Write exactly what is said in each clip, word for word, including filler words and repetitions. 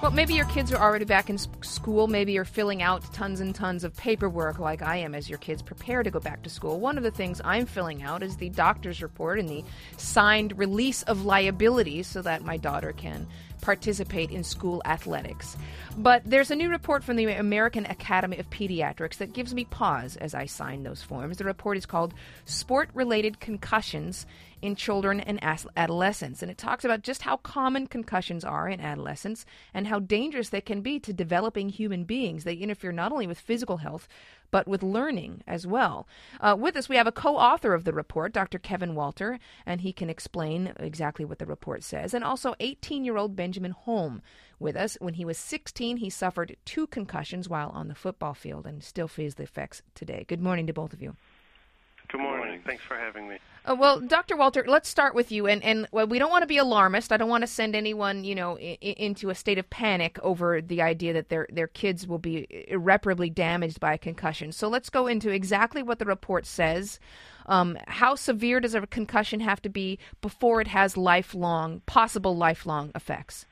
Well, maybe your kids are already back in school. Maybe you're filling out tons and tons of paperwork like I am as your kids prepare to go back to school. One of the things I'm filling out is the doctor's report and the signed release of liabilities so that my daughter can participate in school athletics. But there's a new report from the American Academy of Pediatrics that gives me pause as I sign those forms. The report is called Sport-Related Concussions in Children and Adolescents, and it talks about just how common concussions are in adolescents and how dangerous they can be to developing human beings. They interfere not only with physical health, but with learning as well. Uh, with us, we have a co-author of the report, Doctor Kevin Walter, and he can explain exactly what the report says. And also eighteen-year-old Benjamin Holm with us. When he was sixteen, he suffered two concussions while on the football field and still feels the effects today. Good morning to both of you. Good morning. Thanks for having me. Uh, well, Doctor Walter, let's start with you. And, and well, we don't want to be alarmist. I don't want to send anyone, you know, I- into a state of panic over the idea that their their kids will be irreparably damaged by a concussion. So let's go into exactly what the report says. Um, how severe does a concussion have to be before it has lifelong, possible lifelong effects?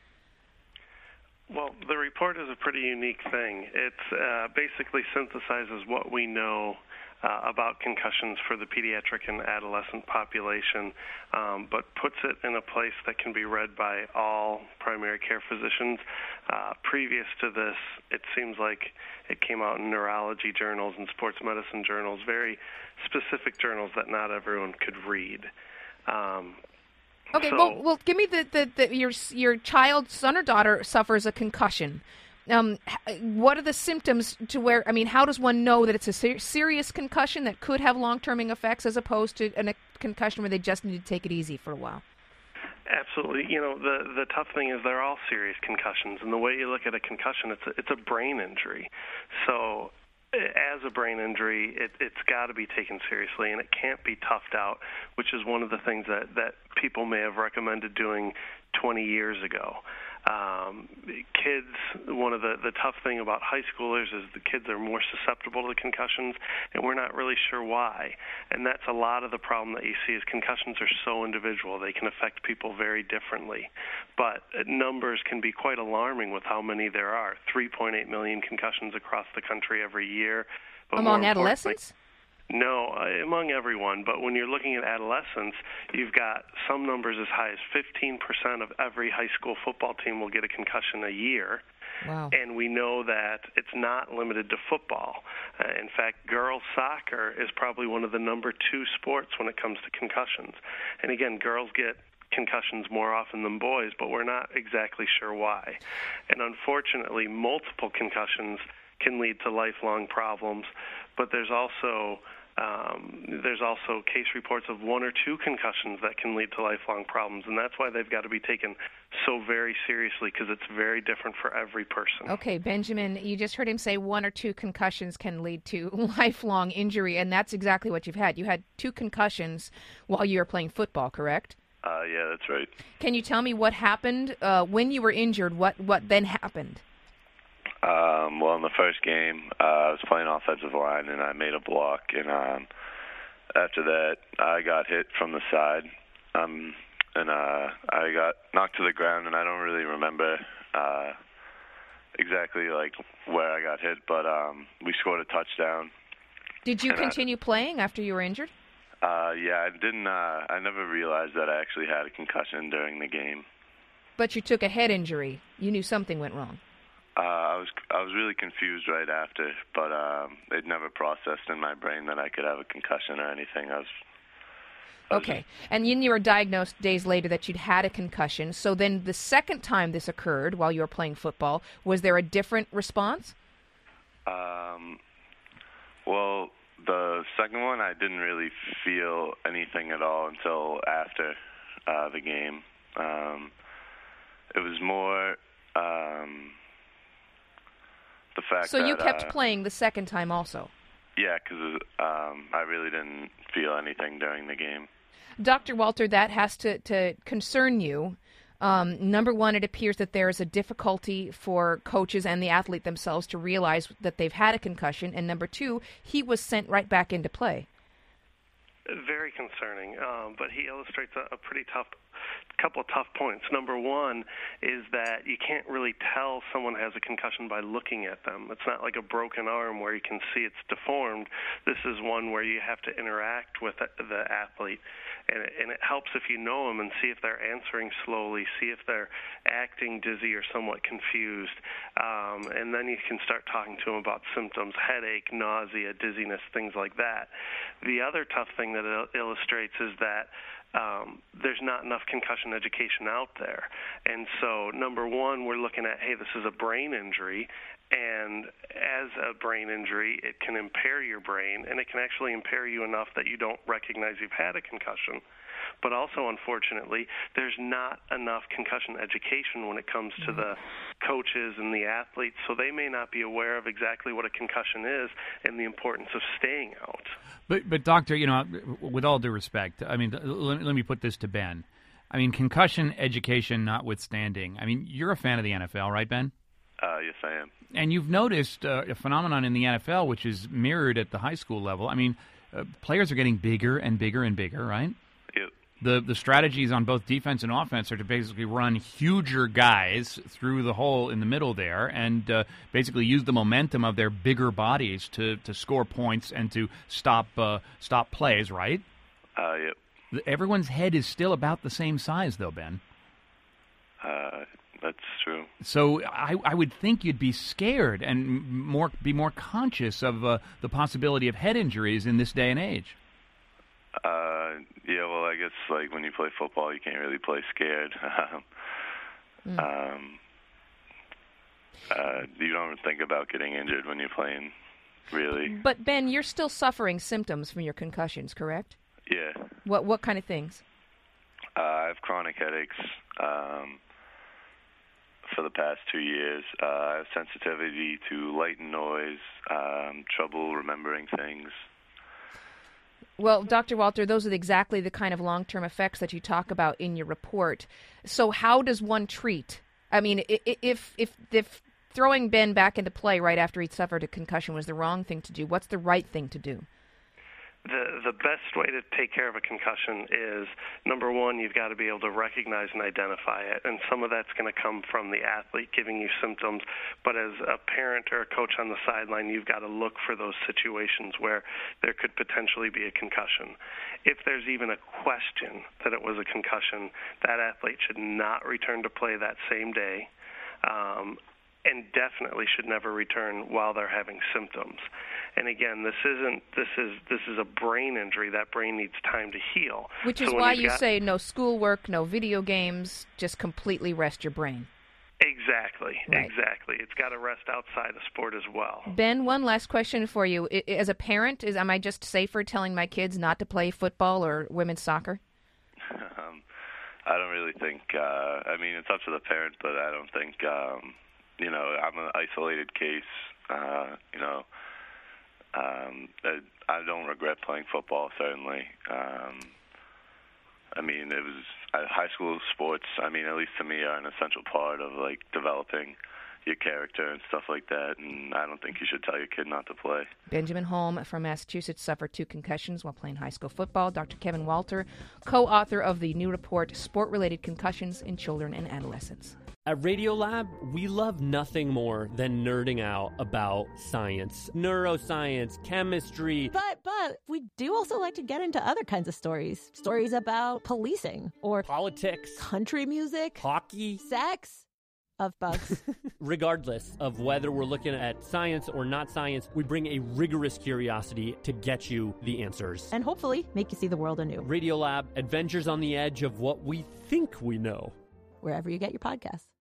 Well, the report is a pretty unique thing. It uh, basically synthesizes what we know Uh, about concussions for the pediatric and adolescent population, um, but puts it in a place that can be read by all primary care physicians. Uh, previous to this, it seems like it came out in neurology journals and sports medicine journals, very specific journals that not everyone could read. Um, okay, so, well, well, give me the, the, the your your child, son or daughter, suffers a concussion. Um, what are the symptoms to where, I mean, how does one know that it's a ser- serious concussion that could have long-term effects as opposed to an, a concussion where they just need to take it easy for a while? Absolutely. You know, the the tough thing is they're all serious concussions, and the way you look at a concussion, it's a, it's a brain injury. So as a brain injury, it, it's got to be taken seriously, and it can't be toughed out, which is one of the things that, that people may have recommended doing twenty years ago. Um, kids, one of the, the tough thing about high schoolers is the kids are more susceptible to concussions, and we're not really sure why. And that's a lot of the problem that you see is concussions are so individual. They can affect people very differently. But numbers can be quite alarming with how many there are. three point eight million concussions across the country every year. But among adolescents? No, uh, among everyone. But when you're looking at adolescents, you've got some numbers as high as fifteen percent of every high school football team will get a concussion a year. Wow. And we know that it's not limited to football. Uh, in fact, girls soccer is probably one of the number two sports when it comes to concussions. And again, girls get concussions more often than boys, but we're not exactly sure why. And unfortunately, multiple concussions can lead to lifelong problems, but there's also um, there's also case reports of one or two concussions that can lead to lifelong problems, and that's why they've got to be taken so very seriously, because it's very different for every person. Okay, Benjamin, you just heard him say one or two concussions can lead to lifelong injury, and that's exactly what you've had. You had two concussions while you were playing football, correct? Uh, yeah, that's right. Can you tell me what happened uh, when you were injured? What what then happened? Um, well, in the first game, uh, I was playing offensive line, and I made a block. And um, after that, I got hit from the side, um, and uh, I got knocked to the ground. And I don't really remember uh, exactly like where I got hit, but um, we scored a touchdown. Did you and continue I, playing after you were injured? Uh, yeah, I didn't. Uh, I never realized that I actually had a concussion during the game. But you took a head injury. You knew something went wrong. Uh, I was I was really confused right after, but um, it never processed in my brain that I could have a concussion or anything. I was, I was okay, and then you were diagnosed days later that you'd had a concussion. So then the second time this occurred while you were playing football, was there a different response? Um, well, the second one I didn't really feel anything at all until after uh, the game. Um, it was more. Um, The fact so you that, kept uh, playing the second time also? Yeah, because um, I really didn't feel anything during the game. Doctor Walter, that has to, to concern you. Um, number one, it appears that there is a difficulty for coaches and the athlete themselves to realize that they've had a concussion. And number two, he was sent right back into play. Very concerning, um, but he illustrates a, a pretty tough, couple of tough points. Number one is that you can't really tell someone has a concussion by looking at them. It's not like a broken arm where you can see it's deformed. This is one where you have to interact with the athlete, and it, and it helps if you know them and see if they're answering slowly, see if they're acting dizzy or somewhat confused, um, and then you can start talking to them about symptoms, headache, nausea, dizziness, things like that. The other tough thing that it illustrates is that Um, there's not enough concussion education out there. And so, number one, we're looking at, hey, this is a brain injury, and as a brain injury, it can impair your brain, and it can actually impair you enough that you don't recognize you've had a concussion. But also, unfortunately, there's not enough concussion education when it comes to the coaches and the athletes, so they may not be aware of exactly what a concussion is and the importance of staying out. But, but doctor, you know, with all due respect, I mean, let, let me put this to Ben. I mean, concussion education notwithstanding, I mean, you're a fan of the N F L, right, Ben? Uh, yes, I am. And you've noticed uh, a phenomenon in the N F L which is mirrored at the high school level. I mean, uh, players are getting bigger and bigger and bigger, right? Yep. The the strategies on both defense and offense are to basically run huger guys through the hole in the middle there and uh, basically use the momentum of their bigger bodies to, to score points and to stop uh, stop plays, right? Uh, yep. Everyone's head is still about the same size, though, Ben. Uh, that's true. So I, I would think you'd be scared and more be more conscious of uh, the possibility of head injuries in this day and age. Uh, yeah, well, I guess, like, when you play football, you can't really play scared. mm. um, uh, you don't think about getting injured when you're playing, really. But, Ben, you're still suffering symptoms from your concussions, correct? Yeah. What what kind of things? Uh, I have chronic headaches um, for the past two years. Uh, I have sensitivity to light and noise, um, trouble remembering things. Well, Doctor Walter, those are exactly the kind of long-term effects that you talk about in your report. So how does one treat? I mean, if if if throwing Ben back into play right after he suffered a concussion was the wrong thing to do, what's the right thing to do? The the best way to take care of a concussion is, number one, you've got to be able to recognize and identify it, and some of that's going to come from the athlete giving you symptoms, but as a parent or a coach on the sideline, you've got to look for those situations where there could potentially be a concussion. If there's even a question that it was a concussion, that athlete should not return to play that same day, um, and definitely should never return while they're having symptoms. And again, this isn't this is this is a brain injury. That brain needs time to heal. Which is so why you got, say no schoolwork, no video games, just completely rest your brain. Exactly, right. exactly. It's got to rest outside of sport as well. Ben, one last question for you. I, as a parent, is am I just safer telling my kids not to play football or women's soccer? um, I don't really think. Uh, I mean, it's up to the parent, but I don't think. Um, you know, I'm an isolated case. Uh, you know. Um, I, I don't regret playing football, certainly. Um, I mean, it was uh, high school sports, I mean, at least to me, are an essential part of, like, developing your character and stuff like that, and I don't think you should tell your kid not to play. Benjamin Holm from Massachusetts suffered two concussions while playing high school football. Doctor Kevin Walter, co-author of the new report, Sport-Related Concussions in Children and Adolescents. At Radiolab, we love nothing more than nerding out about science, neuroscience, chemistry. But, but, we do also like to get into other kinds of stories. Stories about policing or politics, country music, hockey, sex, of bugs. Regardless of whether we're looking at science or not science, we bring a rigorous curiosity to get you the answers. And hopefully make you see the world anew. Radiolab, adventures on the edge of what we think we know. Wherever you get your podcasts.